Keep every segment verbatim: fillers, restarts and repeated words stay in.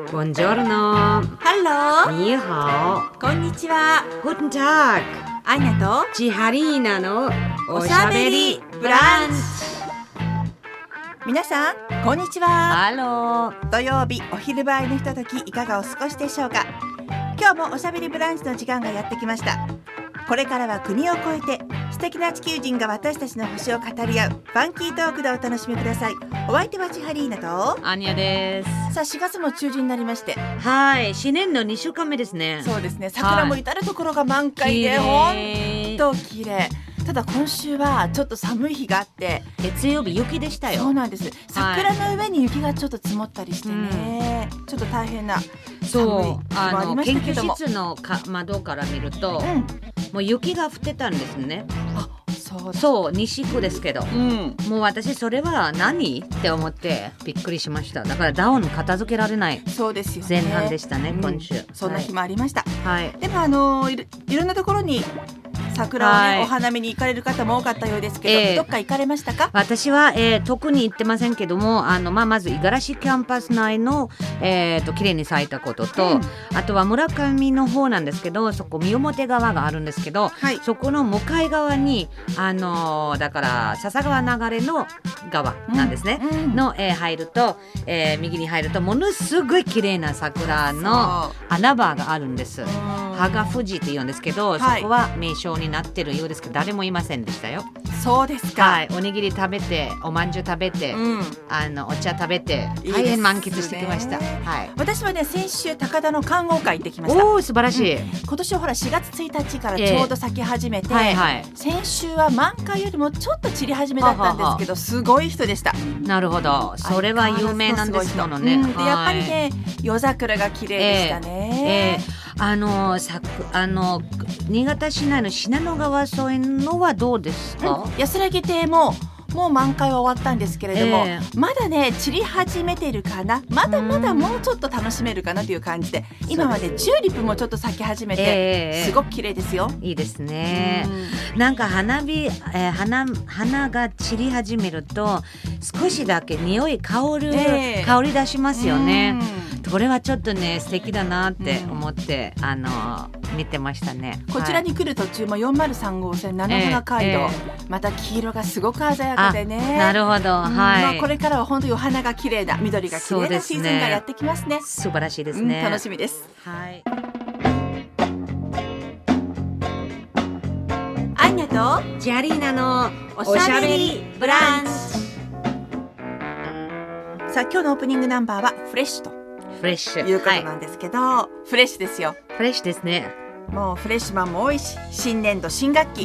Buongiorno. Hello. に好。 こんにちは。 Guten Tag. アイナとチハリーナのおしゃべりブランチ。皆さんこんにちは。 ハロー。 土曜日お昼前のひとときいかがお過ごしでしょうか。今日もおしゃべりブランチの時間がやってきました。これからは国を越えて素敵な地球人が私たちの星を語り合うファンキートークでお楽しみください。お相手はチハリーナとアニャです。 さあしがつも中旬になりまして、 はい、新年のにしゅうかんめですね。 そうですね、桜も至るところが満開で、ほんと綺麗。ただ今週はちょっと寒い日があって、 月曜日雪でしたよ。 そうなんです。桜の上に雪がちょっと積もったりしてね、うん、ちょっと大変な寒い日もありましたけども、 研究室のか窓から見ると、うん、もう雪が降ってたんですね。 あ、そうだ。 そう、西区ですけど、うん、もう私それは何って思ってびっくりしました。だからダウン片付けられないそうですよね、 前半でしたね、今週、うん、 そんな日もありました、 はい、 でもあのいろ、いろんなところに桜を、ね、はい、お花見に行かれる方も多かったようですけど、えー、どっか行かれましたか？ 私は、えー、特に行ってませんけども、あの、まあ、まず五十嵐キャンパス内の、えー、と綺麗に咲いたことと、うん、あとは村上の方なんですけど、そこ三表川があるんですけど、はい、そこの向かい側に、あのー、だから笹川流れの川なんですね、うんうん、の、えー、入ると、えー、右に入るとものすごい綺麗な桜の穴場があるんです。羽賀富士って言うんですけど、はい、そこは名称になってるようですけど、誰もいませんでしたよ。 そうですか、 はい、おにぎり食べて、おまんじゅう食べて、うん、あのお茶食べて、大変満喫してきました。いい、はい、 私はね、先週高田の観桜会行ってきました。 おー、素晴らしい、うん、今年はほらしがつついたちからちょうど咲き始めて、えーはいはい、先週は満開よりもちょっと散り始めだったんですけど、はははすごい人でした。 なるほど、それは有名なんですものね、 うん、でやっぱりね、夜桜が綺麗でしたね、 えーえーあのさあの新潟市内の信濃川沿いのはどうですか？ うん、安らぎ亭ももう満開は終わったんですけれども、えー、まだね散り始めてるかな、まだまだもうちょっと楽しめるかなという感じで、今までチューリップもちょっと咲き始めて、えー、すごく綺麗ですよ。 いいですね。なんか花火、えー、花花が散り始めると少しだけ匂い香る、えー、香り出しますよね。これはちょっとね素敵だなって思って、うん、あの見てましたね。 こちらに来る途中もよんまるさん号線菜の花街道、えーえー、また黄色がすごく鮮やかでね。 なるほど、はい、まあ、これからは本当にお花が綺麗な、緑が綺麗なシーズンがやってきますね。 素晴らしいですね、 うん、楽しみです。 はい。 アンニャとジャリーナのおしゃべりブランチ。さあ、今日のオープニングナンバーはフレッシュとフレッシュいうことなんですけど、はい、フレッシュですよ。 フレッシュですね。 もうフレッシュマンも多いし、新年度新学期、うん、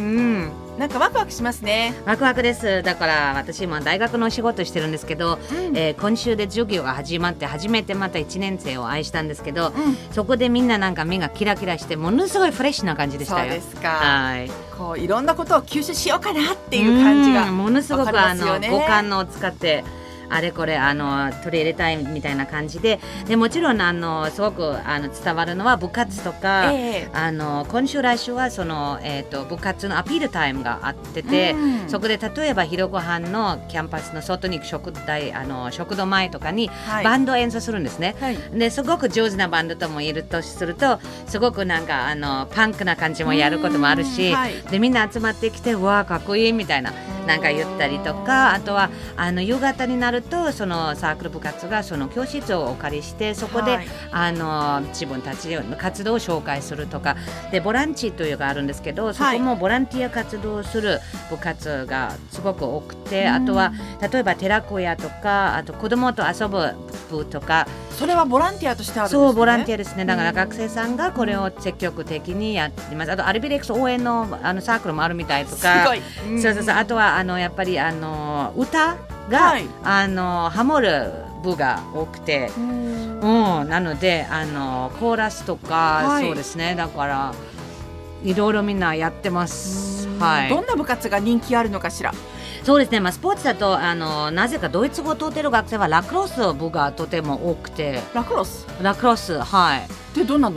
なんかワクワクしますね。 ワクワクです。だから私も大学の仕事してるんですけど、うん、えー、今週で授業が始まって初めてまたいちねん生を愛したんですけど、うん、そこでみんななんか目がキラキラしてものすごいフレッシュな感じでしたよ。 そうですか。 はい。 こういろんなことを吸収しようかなっていう感じが、 ものすごくあの五感を使ってあれこれあの取り入れたいみたいな感じで、でもちろんあのすごくあの伝わるのは部活とか、えー、あの今週来週はその、えー、と部活のアピールタイムがあってて、うん、そこで例えば昼ご飯のキャンパスの外に行く食台あの食堂前とかにバンドを演奏するんですね、はい、ですごく上手なバンドともいるとするとすごくなんかあのパンクな感じもやることもあるし、はい、でみんな集まってきてうわーかっこいいみたいななんか言ったりとか、あとはあの夕方になるとそのサークル部活がその教室をお借りしてそこで、はい、あの自分たちの活動を紹介するとかで、ボランチというのがあるんですけど、そこもボランティア活動をする部活がすごく多くて、あとは例えば寺子屋とか、あと子供と遊ぶ部とか、 それはボランティアとしてあるんですね。 そうボランティアですね。だから学生さんがこれを積極的にやっています。あとアルビレックス応援 の, あのサークルもあるみたいとか、 すごい、 うん、そうそうそう。あとはあのやっぱりあの歌が、はい、あのハモる部が多くて、うん、なのであのコーラスとか、はい、そうですね。だからいろいろみんなやってます、はい、 どんな部活が人気あるのかしら。 そうですね、まあ、スポーツだとあのなぜかドイツ語を取ってる学生はラクロス部がとても多くて。 ラクロスラクロス、はい。 でどんなの？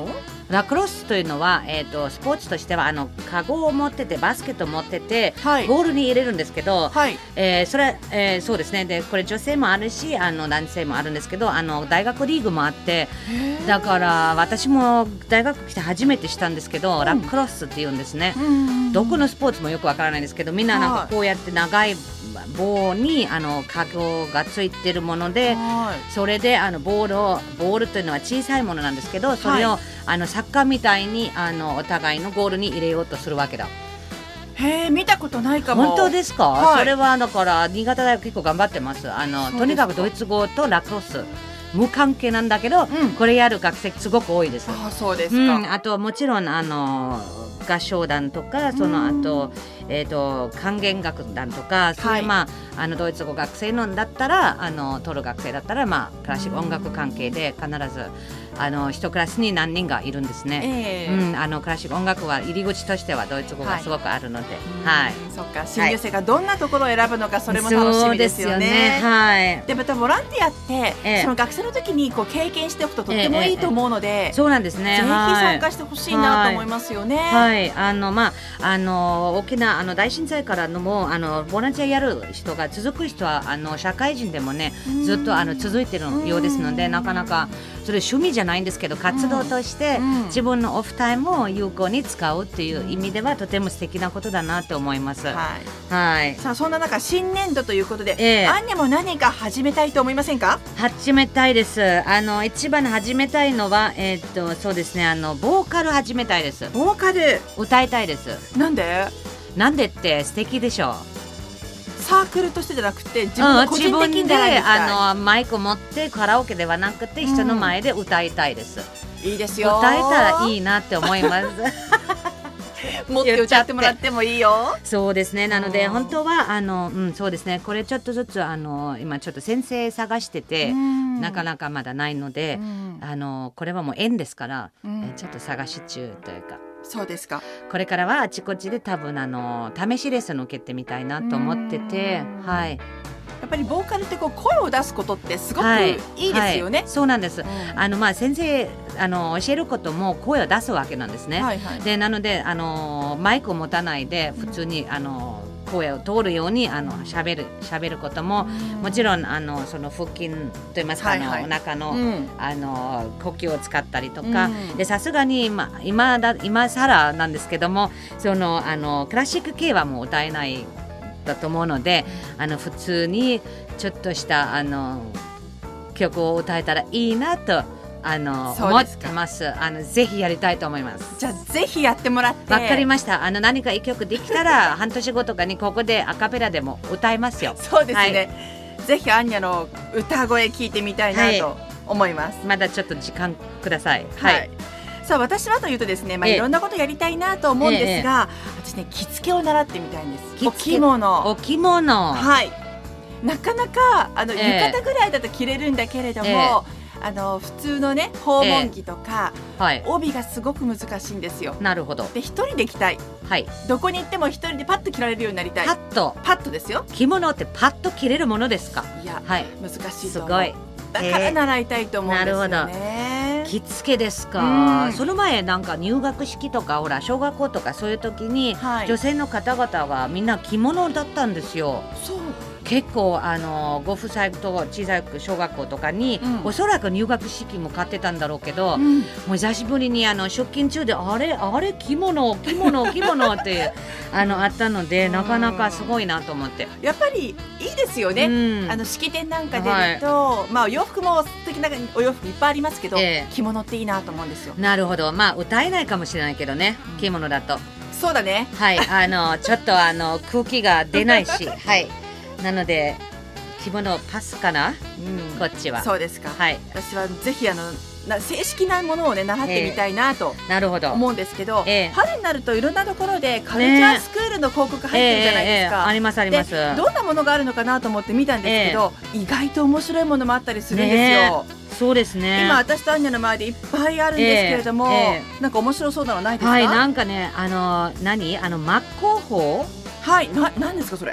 ラクロスというのは、えー、とスポーツとしてはあのカゴを持っててバスケットを持ってて、はい、ゴールに入れるんですけど、はい、えー、それ、えー、そうですね。でこれ女性もあるしあの男性もあるんですけど、あの大学リーグもあって、だから私も大学来て初めてしたんですけど、うん、ラクロスっていうんですね、うん、どこのスポーツもよくわからないんですけど、みんななんかこうやって長い棒にあのカゴがついてるもので、はい、それであのボールをボールというのは小さいものなんですけど、それを、はい、あのサッカーみたいにあのお互いのゴールに入れようとするわけだ。 へー、見たことないかも。 本当ですか、はい、それはだから新潟大学結構頑張ってます。あのとにかくドイツ語とラクロス無関係なんだけど、うん、これやる学生すごく多いです。 あ、そうですか、 うん、あともちろんあの合唱団とか、その後、えーと管弦楽団とか、そういう、はい、まあ、あのドイツ語学生のだったらあの取る学生だったら、まあ、クラシック音楽関係で必ずあの一クラスに何人がいるんですね、えーうん、あのクラシック音楽は入り口としてはドイツ語がすごくあるので、はいはい、 そっか、新入生がどんなところを選ぶのか、それも楽しみですよね。そうですよね、はい、でまたボランティアって、えー、その学生の時にこう経験しておくととってもいいと思うので、えーえー、 そうなんですね、 ぜひ参加してほしいなと思いますよね。 はい、はい、あのまああの大きなあの大震災からのもあのボランティアやる人が続く人はあの社会人でもねずっとあの続いてるようですので、なかなかそれ趣味じゃないんですけど活動として自分のオフタイムを有効に使うっていう意味ではとても素敵なことだなと思います。はい、はい、 さあそんな中新年度ということで、えー、アンニャも何か始めたいと思いませんか？ 始めたいです。あの一番始めたいのは、えー、っとそうですね、あのボーカル始めたいです。 ボーカル歌いたいです。 なんで？ なんでって素敵でしょ。 サークルとしてじゃなくて自分の個人的にであのマイク持ってカラオケではなくて人の前で歌いたいです、 うん、いいですよ。 歌えたらいいなって思いますもっと歌ってもらってもいいよ。 そうですね。なので本当はあの、うん、そうですね、これちょっとずつあの今ちょっと先生探しててなかなかまだないので、あのこれはもう縁ですから、えちょっと探し中というか。 そうですか。 これからはあちこちで多分あの試しレッスンを受けてみたいなと思ってて、はい、 やっぱりボーカルってこう声を出すことってすごくいいですよね。はいはい、 そうなんです。うん、あのまあ先生あの教えることも声を出すわけなんですね。はいはい、でなのであのマイクを持たないで普通にあの声を通るようにあの喋る喋ることももちろんあのその腹筋といいますか、はいはい、あのお腹の、うん、あの呼吸を使ったりとか、うん、でさすがに今今だ今更なんですけども、そのあのクラシック系はもう歌えないだと思うので、あの普通にちょっとしたあの曲を歌えたらいいなとあの思ってます。あのぜひやりたいと思います。 じゃあぜひやってもらって。 わかりました。あの何か一曲できたら半年後とかにここでアカペラでも歌いますよ。 そうですね、はい、ぜひアンニャの歌声聞いてみたいなと思います、 はい、まだちょっと時間ください。はい、はい、 さあ私はというとですね、まあ、いろんなことやりたいなと思うんですが、ええ、私ね着付けを習ってみたいんです。お着物。 お着物、 はい、なかなかあの、ええ、浴衣ぐらいだと着れるんだけれども、ええ、あの普通のね訪問着とか、えーはい、帯がすごく難しいんですよ。 なるほど。 で一人で着たい、はい、どこに行っても一人でパッと着られるようになりたい。 パッとパッとですよ。 着物ってパッと着れるものですか？ いや、はい、難しいと思う。 すごい。 だから習いたいと思うんですよね。なるほど。着付けですか。その前なんか入学式とかほら小学校とかそういう時に、はい、女性の方々はみんな着物だったんですよ。そう。結構あのご夫妻と小さい小学校とかに、うん、おそらく入学式も買ってたんだろうけど、うん、もう久しぶりにあの出勤中であれあれ着物着物着物ってあのあったのでなかなかすごいなと思って。 やっぱりいいですよね、うん、あの式典なんか出ると、はい、まあ、洋服も素敵なお洋服いっぱいありますけど、えー、着物っていいなと思うんですよ。 なるほど。まあ歌えないかもしれないけどね、着物だと。 そうだね。 はい、あのちょっとあの空気が出ないしはいなので着物パスかな、うん、こっちは。 そうですか、 はい、 私はぜひあのな正式なものをね習ってみたいなと思うんですけど、えー、春になるといろんなところでカルチャースクールの広告入ってるじゃないですか、 ねえーえー、ありますあります。 でどんなものがあるのかなと思って見たんですけど、えー、意外と面白いものもあったりするんですよ、ね。 そうですね。 今私とアンニャの前でいっぱいあるんですけれども、えーえー、なんか面白そうなのないですか？ はい、なんかねあの何あの真っ向法、 はい、な何ですかそれ？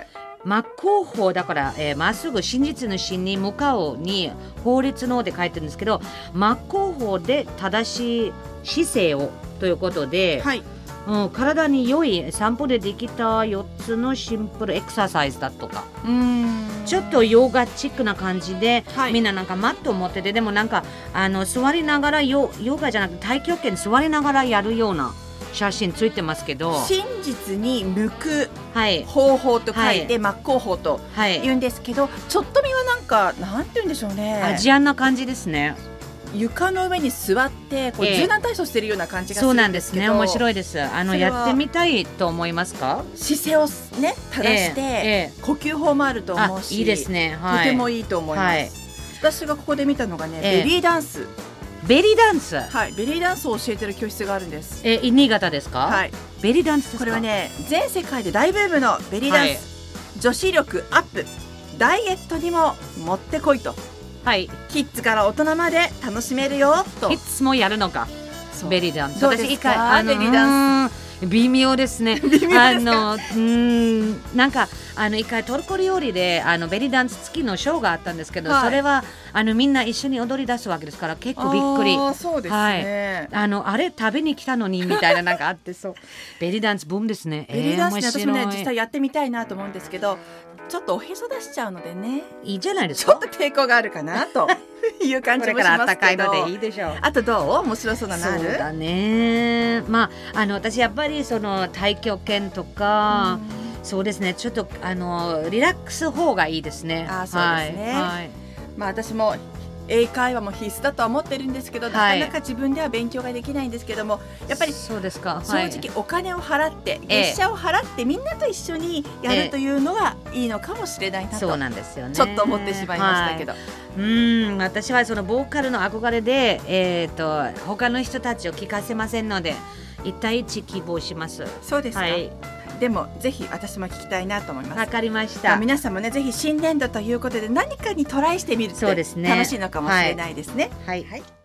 真っ向法だから、えー、まっすぐ真実の真に向かうに法律ので書いてるんですけど、真っ向法で正しい姿勢をということで、はい、うん、体に良い散歩でできたよっつのシンプルエクササイズだとか、うーん、ちょっとヨガチックな感じで、はい、みんななんかマットを持ってて、でもなんかあの座りながら ヨ, ヨガじゃなくて太極拳座りながらやるような写真ついてますけど、 真実に向く方法と書いて、はい、真っ向法と言うんですけど、はい、ちょっと見はなんかなんて言うんでしょうね、 アジアンな感じですね。 床の上に座ってこう柔軟体操してるような感じがするんですけど、 そうなんですね、面白いです。あのやってみたいと思いますか？ 姿勢をね正して、えーえー、呼吸法もあると思うし、 いいですね、はい、 とてもいいと思います、はい、私がここで見たのがね、えー、ベリーダンス。 ベリーダンス、 はい、ベリーダンスを教えてる教室があるんです。 え、新潟ですか？はい、ベリーダンスですか？ これはね、全世界で大ブームのベリーダンス、はい、女子力アップ、ダイエットにももってこいと、はい、キッズから大人まで楽しめるよと。 キッズもやるのか、ベリーダンス。 どうですか？ベリーダンス微妙ですね。 微妙ですか？ あのうんなんかあの一回トルコ料理であのベリーダンス付きのショーがあったんですけど、はい、それはあのみんな一緒に踊り出すわけですから結構びっくり。 あ、そうですね、 はい、あのあれ食べに来たのにみたいななんかあって、そうベリーダンスブームですね。 ベリーダンス、ね、私もね実際やってみたいなと思うんですけど、ちょっとおへそ出しちゃうのでね、 いいじゃないですか。 ちょっと抵抗があるかなという感じもしますけど、これから暖かいのでいいでしょう。あとどう？面白そうなのある？ そうだね、まあ、あの私やっぱりその太極拳とか、そうですね、ちょっとあのリラックス方がいいですね。 あ、そうですね、はいはい、まあ、私も英会話も必須だとは思ってるんですけど、はい、なかなか自分では勉強ができないんですけども、やっぱりそうですか、 正直お金を払って、月謝を払ってみんなと一緒にやるというのがいいのかもしれないなと、 そうなんですよね、 ちょっと思ってしまいましたけど、はい、 うん私はそのボーカルの憧れで、えー、と他の人たちを聞かせませんのでいち対いち希望します。 そうですか、はい、でもぜひ私も聞きたいなと思います。 わかりました。 皆さんもね、ぜひ新年度ということで何かにトライしてみるって楽しいのかもしれないですね。はい、はいはい、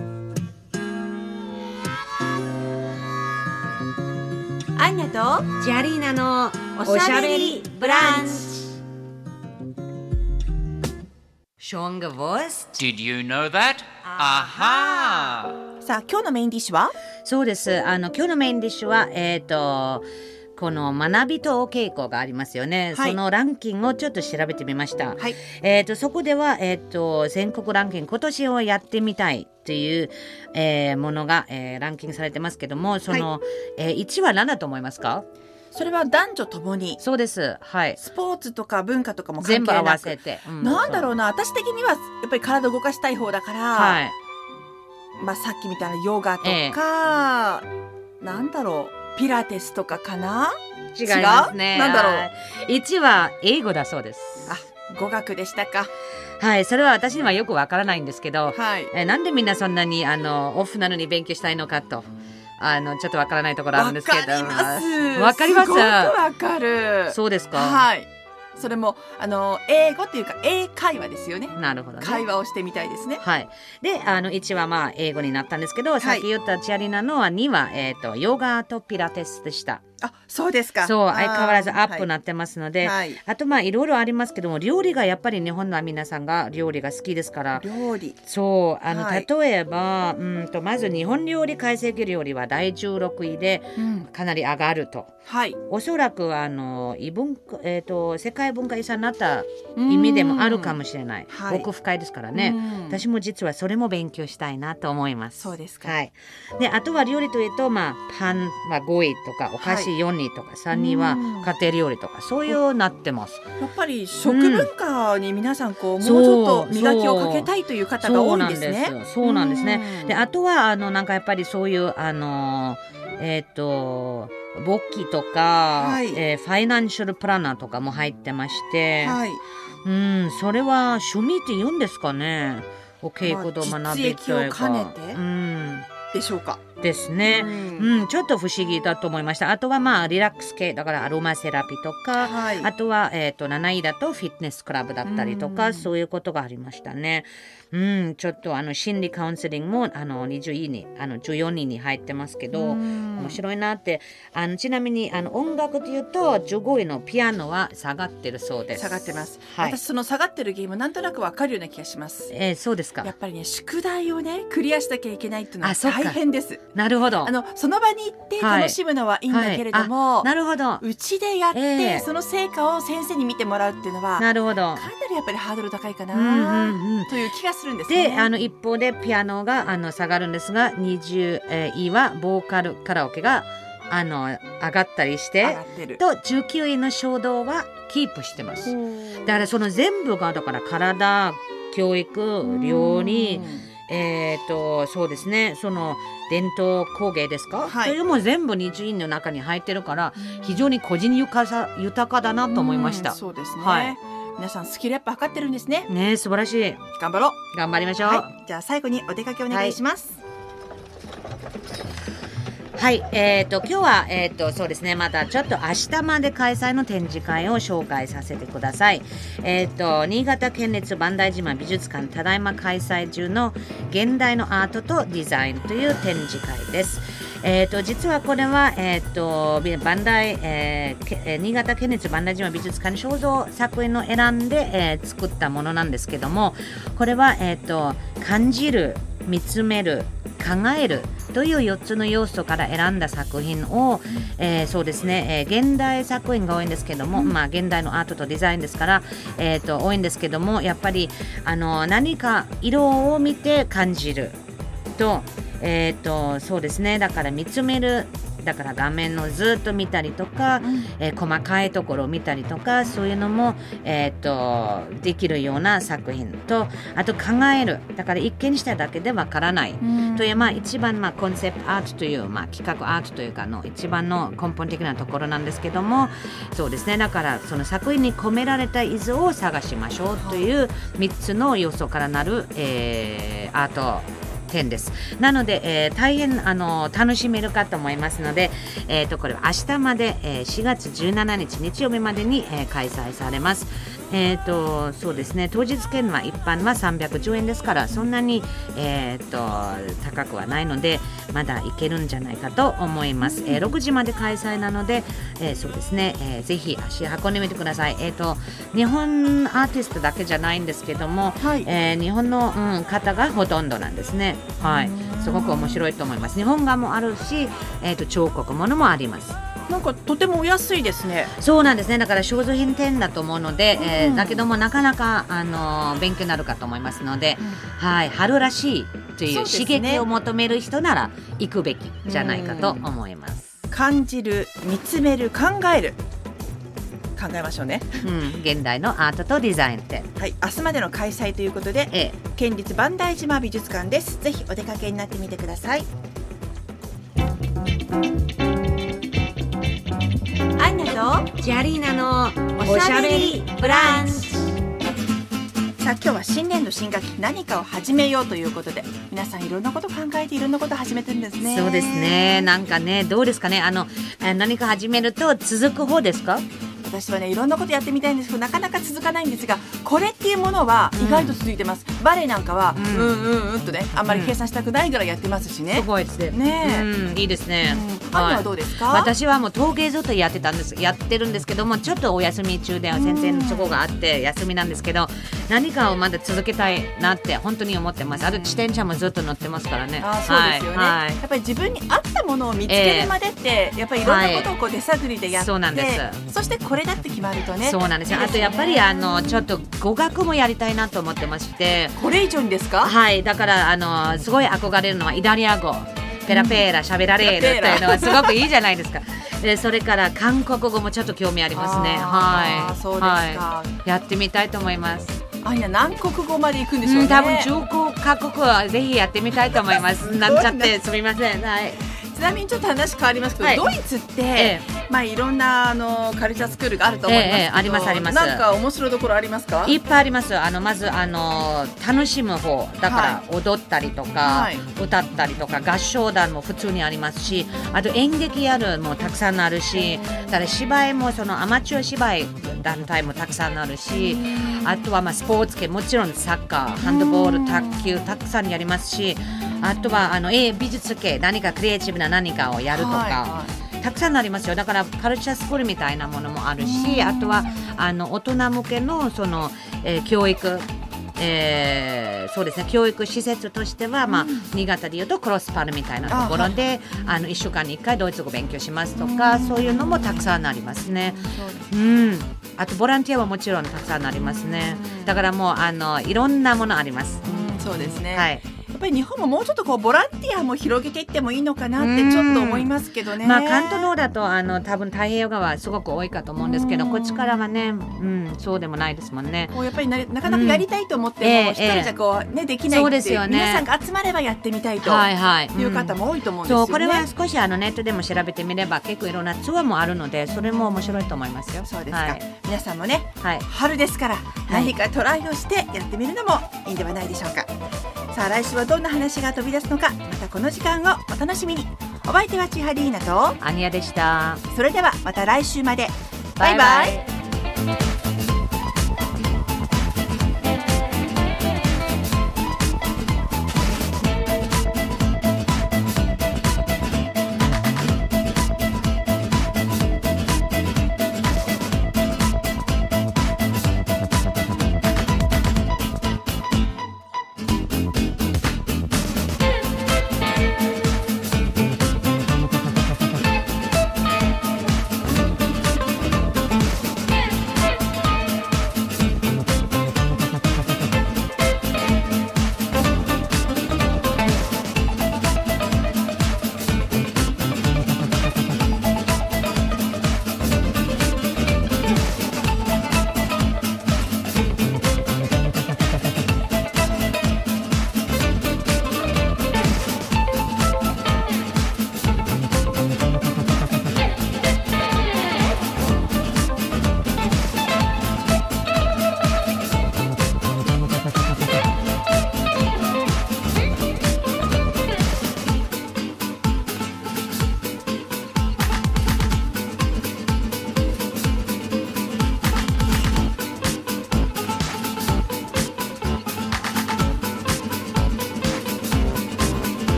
アンナとジャリーナのおしゃべりブランチ。 Schon gewusst? Did you know that? Aha! さあ、今日のメインディッシュは？ そうです。あの今日のメインディッシュは、えっとこの学びと稽古がありますよね、はい、そのランキングをちょっと調べてみました、はい、えー、とそこでは、えー、と全国ランキング今年をやってみたいという、えー、ものが、えー、ランキングされてますけども、その、はい、えー、いちは何だと思いますか？ それは男女ともに。 そうです、はい、 スポーツとか文化とかも関係なく全部合わせて、 うん、なんだろうな、私的にはやっぱり体を動かしたい方だから、はい、まあ、さっきみたいなヨガとか、えー、なんだろう、ピラティスとかかな？ 違いますね。 なんだろう。 いちは英語だそうです。 あ、語学でしたか。 はい、それは私にはよくわからないんですけど、はい、えなんでみんなそんなにあのオフなのに勉強したいのかと、あのちょっとわからないところあるんですけど。わかります。 わかります。 すごくわかる。 そうですか。 はい。それもあの英語っていうか英会話ですよね。 なるほどね。 会話をしてみたいですね。 はい。で、あのいちはまあ英語になったんですけど、はい、さっき言ったチアリナのはには、えー、とヨガとピラティスでした。 あ、そうですか。 そう、相変わらずアップになってますので、はい、あとまあいろいろありますけども、料理がやっぱり日本の皆さんが料理が好きですから、 料理、 そう、あの、はい、例えばうんとまず日本料理、懐石料理はだいじゅうろくいでかなり上がると、はい、おそらくあの異文化、えー、と世界文化遺産になった意味でもあるかもしれない、はい、奥深いですからね。私も実はそれも勉強したいなと思います。 そうですか。 はい、であとは料理というと、まあ、パンはごいとかお菓子よんいとか、はい、さんには家庭料理とかそういうなってます。 やっぱり食文化に皆さんこう、うん、もうちょっと磨きをかけたいという方が多いんですね。 そうなんですね。であとはあのなんかやっぱりそういうあのえっ、ー、と簿記とか、はい、えー、ファイナンシャルプランナーとかも入ってまして、はい、うん、それは趣味って言うんですかね。お稽古と学びというか、 実益を兼ねて、うん、でしょうか。 ですね、うんうん、ちょっと不思議だと思いました。あとはまあリラックス系だからアロマセラピーとか、はい、あとは、えー、となないだとフィットネスクラブだったりとか、うん、そういうことがありましたね。うん、ちょっとあの心理カウンセリングもあのにじゅういにあのじゅうよにんに入ってますけど、うん、面白いなって。あのちなみにあの音楽というとじゅうごいのピアノは下がってるそうです。 下がってます、はい、私その下がってるゲームなんとなくわかるような気がします。 えー、そうですか。 やっぱりね宿題をねクリアしなきゃいけないっていうのは大変です。 なるほど。 あのその場に行って楽しむのはいいんだけれども、はいはい、 なるほど。 うちでやって、えー、その成果を先生に見てもらうっていうのはなるほどかなりやっぱりハードル高いかな、うんうんうん、という気がするんですね。 であの一方でピアノがあの下がるんですがにじゅういはボーカルカラオケがあの上がったりしてとじゅうきゅういの衝動はキープしてます。だからその全部がだから体教育料理えーとそうですねその伝統工芸ですか、はい、それも全部にじゅういの中に入ってるから非常に個人豊か豊かだなと思いました。 そうですね、 はい、 皆さんスキルアップ測ってるんですね。 ね素晴らしい。 頑張ろう頑張りましょう、 はい、じゃあ最後にお出かけお願いします。 はい、はいえー、と今日は、えー、とそうですねまたちょっと明日まで開催の展示会を紹介させてください。えー、と新潟県立磐梯島美術館ただいま開催中の現代のアートとデザインという展示会です。えー、と実はこれは、えー、と磐梯、えー、新潟県立磐梯島美術館肖像作品を選んで、えー、作ったものなんですけども、これは、えー、と感じる見つめる考えるというよっつの要素から選んだ作品を、えー、そうですね、えー、現代作品が多いんですけども、まあ、現代のアートとデザインですから、えー、と多いんですけどもやっぱりあの何か色を見て感じると、えー、とそうですねだから見つめるだから画面をずっと見たりとか、うんえー、細かいところを見たりとかそういうのも、えー、とできるような作品とあと考えるだから一見しただけでわからない、うん、という、まあ、一番、まあ、コンセプトアートという、まあ、企画アートというかの一番の根本的なところなんですけどもそうですねだからその作品に込められた意図を探しましょうというみっつの要素からなる、えー、アート点です。なので、えー、大変あの楽しめるかと思いますので、えー、とこれは明日まで、えー、しがつじゅうしちにち日曜日までに、えー、開催されます。えー、とそうですね当日券は一般はさんびゃくじゅうえんですからそんなに、えー、と高くはないのでまだ行けるんじゃないかと思います。えー、ろくじまで開催なので、えー、そうですね、えー、ぜひ足運んでみてください。えー、と日本アーティストだけじゃないんですけども、はいえー、日本の、うん、方がほとんどなんですね。はい、すごく面白いと思います。日本画もあるし、えー、と彫刻ものもあります。 なんかとてもお安いですね。 そうなんですね。だから肖像品店だと思うので、うんえー、だけどもなかなか、あのー、勉強になるかと思いますので、うん、はい春らしいという刺激を求める人なら行くべきじゃないかと思います。 うん、感じる見つめる考える考えましょうね、 うん、現代のアートとデザイン展、 はい、明日までの開催ということで、ええ、県立磐梯島美術館です。ぜひお出かけになってみてください。アンナとジャリーナのおしゃべりブランチ。 さあ今日は新年度新学期何かを始めようということで皆さんいろんなこと考えていろんなことを始めてるんですね。 そうですね。なんかねどうですかねあの何か始めると続く方ですか？ 私はねいろんなことやってみたいんですけどなかなか続かないんですがこれっていうものは意外と続いてます、うん、バレエなんかは、うん、うんうんうんとねあんまり計算したくないぐらいやってますしね、 うん、すごいですね。 ね、 うん、いいですね、 うん、アンナはどうですか？ 私はもう陶芸ずっとやってたんですやってるんですけどもちょっとお休み中で先生の都合があって休みなんですけど何かをまだ続けたいなって本当に思ってます。あと自転車もずっと乗ってますからね。 あそうですよね、はい、やっぱり自分に合ったものを見つけるまでって、えー、やっぱりいろんなことをこう手探りでやって、はい、そうなんです。そしてこれだって決まるとねそうなんですよ。あとやっぱりあのちょっと語学もやりたいなと思ってましてこれ以上にですか？ はいだからあのすごい憧れるのはイタリア語ペラペラ喋られるっていうのはすごくいいじゃないですか。でそれから韓国語もちょっと興味ありますね。はいそうですか、 はい、やってみたいと思います。 あいや何国語まで行くんでしょうね、 うん、多分中国各国はぜひやってみたいと思いますなんちゃってすみません、はい、 ちなみにちょっと話変わりますけど、 はい、 ドイツって、ええ、まあいろんなあのカルチャースクールがあると思いますけど、ええ、 ありますあります。 なんか面白いところありますか？ いっぱいあります。あのまずあの楽しむ方だから踊ったりとか、はい、歌ったりとか合唱団も普通にありますし、あと演劇やるもたくさんあるし、だから芝居もそのアマチュア芝居団体もたくさんあるし、あとはまあスポーツ系もちろんサッカー、ハンドボール、卓球たくさんやりますし、あとはあの美術系何かクリエイティブな何かをやるとか、はいはい、たくさんありますよ。だからカルチャースクールみたいなものもあるし、あとはあの大人向けのその、えー、教育、えー、そうですね、教育施設としては、まあ、新潟でいうとクロスパルみたいなところで、あ、あのいっしゅうかんにいっかいドイツ語勉強しますとか、そういうのもたくさんありますね。うん、あとボランティアはもちろんたくさんありますね。だからもうあのいろんなものあります。 うん、そうですね、 はい、 やっぱり日本ももうちょっとこうボランティアも広げていってもいいのかなってちょっと思いますけどね。 まあ、関東の方だとあの多分太平洋側はすごく多いかと思うんですけど、こっちからはね、うん、そうでもないですもんね。 こうやっぱり な, なかなかやりたいと思っても、うん、一人じゃこう、ね、できないって、そうですよね、皆さんが集まればやってみたいという方も多いと思うんですよね。 そう、これは少しあのネットでも調べてみれば結構いろんなツアーもあるので、それも面白いと思いますよ。 そうですか、はい、皆さんもね、 はい、 春ですから何かトライをしてやってみるのもいいんではないでしょうか。さあ来週はどんな話が飛び出すのか、またこの時間をお楽しみに。お相手は千葉リーナとアニヤでした。 それではまた来週まで。バイバイ。 バイバイ。